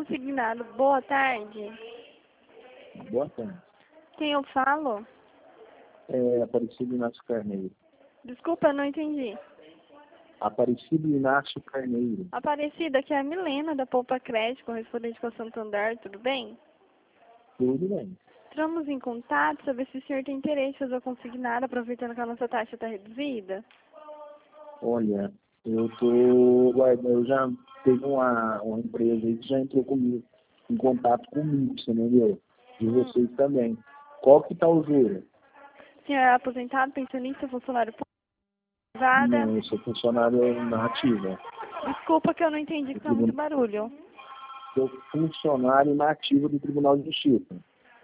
consignado. Boa tarde. Boa tarde. Quem eu falo? É Aparecido Inácio Carneiro. Desculpa, eu não entendi. Aparecido Inácio Carneiro. Aparecida, aqui é a Milena, da Poupa Crédito, correspondente com a Santander, tudo bem? Tudo bem. Entramos em contato, saber se o senhor tem interesse em fazer o consignado, aproveitando que a nossa taxa está reduzida. Olha, eu já teve uma empresa aí que já entrou comigo, em contato comigo, você entendeu? E vocês também. Qual que tá o juro? O senhor é aposentado, pensionista, funcionário público, privada? Não, eu sou funcionário na ativa. Desculpa que eu não entendi, que tá muito barulho. Sou funcionário na ativa do Tribunal de Justiça.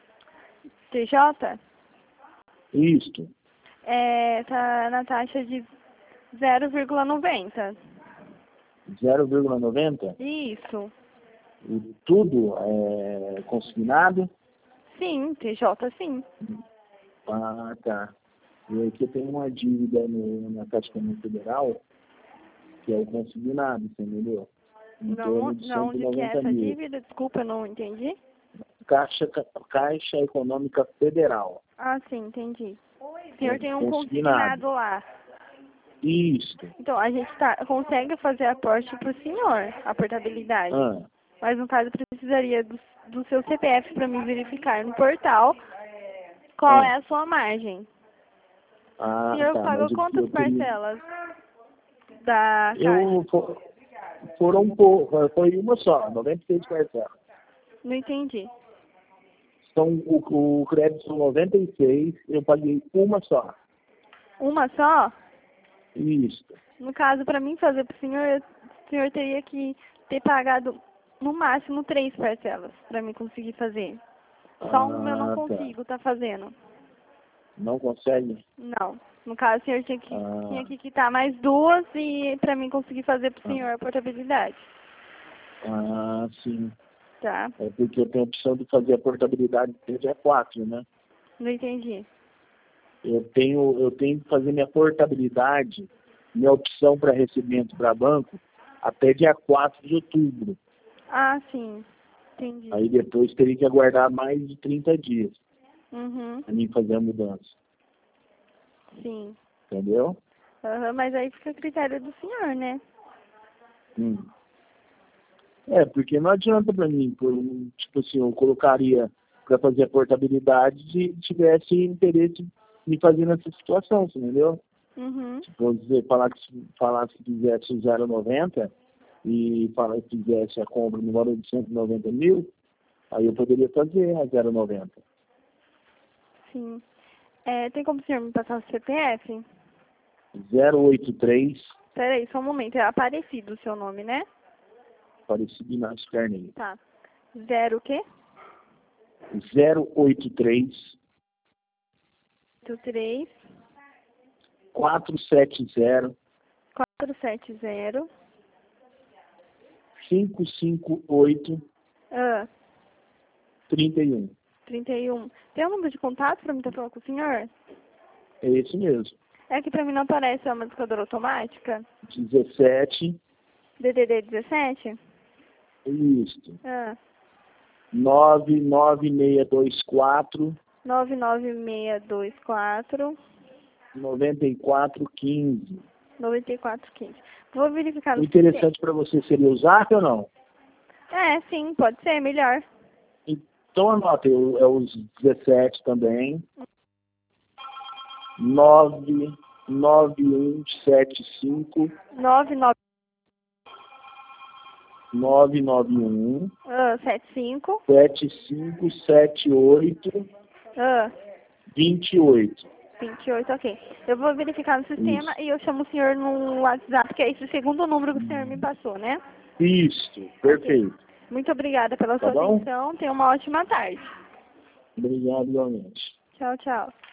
TJ? Isto. Tá na taxa de 0,90. 0,90? Isso. E tudo é consignado? Sim, TJ sim. Ah, tá. E aqui eu tenho uma dívida na Caixa Econômica Federal, que é o consignado, você entendeu? Em torno de Não, onde que é 190 essa mil. dívida? Desculpa, eu não entendi. Caixa Econômica Federal. Ah, sim, entendi. O senhor tem um consignado lá. Isso. Então, a gente consegue fazer aporte para o senhor, a portabilidade. Mas, no caso, precisaria do seu CPF para me verificar no portal qual é a sua margem. Ah, O senhor tá. pagou quantas parcelas da Caixa? Foi uma só, 96 parcelas. Não entendi. Então, o crédito são 96, eu paguei uma só. Uma só? Isso. No caso, para mim fazer para o senhor teria que ter pagado no máximo 3 parcelas para mim conseguir fazer. Só uma eu não consigo tá fazendo. Não consegue? Não. No caso, o senhor tinha que quitar mais 2 e para mim conseguir fazer para o senhor a portabilidade. Ah, sim. Tá. É porque eu tenho a opção de fazer a portabilidade até dia 4, né? Não entendi. Eu tenho que fazer minha portabilidade, minha opção para recebimento para banco, até dia 4 de outubro. Ah, sim. Entendi. Aí depois teria que aguardar mais de 30 dias para mim fazer a mudança. Sim. Entendeu? Mas aí fica a critério do senhor, né? É, porque não adianta para mim, tipo assim, eu colocaria para fazer a portabilidade se tivesse interesse em fazer nessa situação, você entendeu? Tipo, dizer, falar se fizesse o 0,90 e fizesse a compra no valor de 190 mil, aí eu poderia fazer a 0,90. Sim. Tem como o senhor me passar o CPF? 083. Peraí, só um momento. É Aparecido o seu nome, né? Aparecido Inácio Carneiro. Tá. 0 o quê? 083 83 470 470 558 31. 31. Tem um número de contato para mim estar falando com o senhor? É esse mesmo. É que para mim não aparece uma discadora automática. 17. DDD 17? Isso. 99624 99624 9415. 9415. Vou verificar no O interessante para você seria o Zap ou não? Sim, pode ser, melhor. Então anota, é os 17 também. 99175 991 75 7578 28. 28, ok. Eu vou verificar no sistema e eu chamo o senhor no WhatsApp, que é esse segundo número que o senhor me passou, né? Isso, perfeito. Okay. Muito obrigada pela sua atenção. Tenha uma ótima tarde. Obrigado, igualmente. Tchau, tchau.